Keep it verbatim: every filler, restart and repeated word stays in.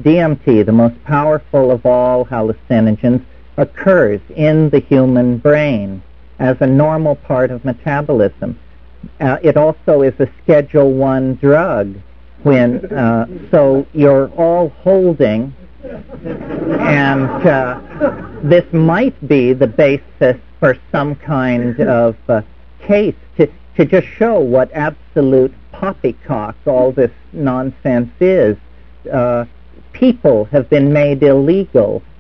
D M T, the most powerful of all hallucinogens, occurs in the human brain as a normal part of metabolism. Uh, it also is a Schedule One drug. When uh, so you're all holding, and uh, this might be the basis for some kind of uh, case to to just show what absolute poppycock all this nonsense is. Uh, people have been made illegal